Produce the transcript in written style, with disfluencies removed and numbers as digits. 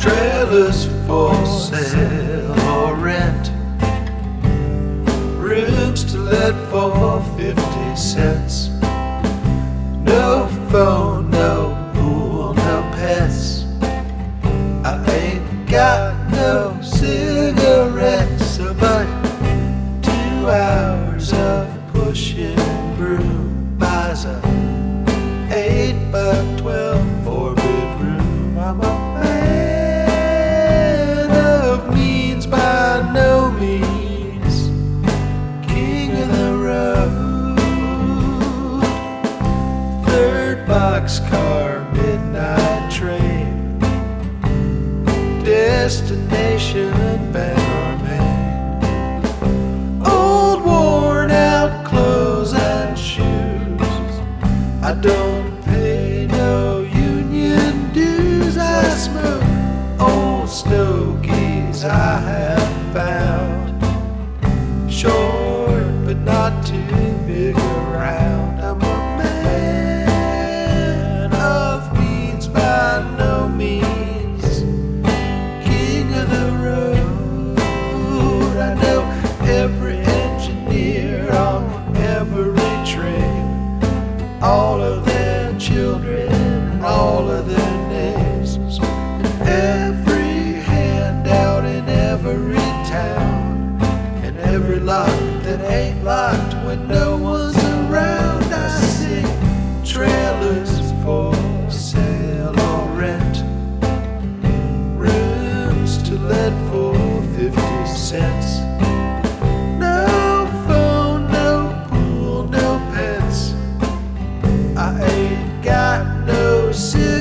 Trailers for sale or rent, rooms to let for 50 cents. No phone, no pool, no pets. I ain't got no cigarettes, but 2 hours of pushing broom buys a 8x12 4-bedroom. I'm a man of means by no means, king of the road. 3rd boxcar midnight train, destination Bangor, Maine. Old worn out clothes and shoes, I don't pay no union dues. I smoke old stogies I have found, short but not too big around. I'm a man of means by no means, king of the road. I know every engineer on every train, all of their children and all of their names, and every handout in every town, and every lock that ain't locked when no one's around. I sing trailers for sale or rent, rooms to let for 50 cents. No phone, no pool, no pets. I ain't got no cigarettes,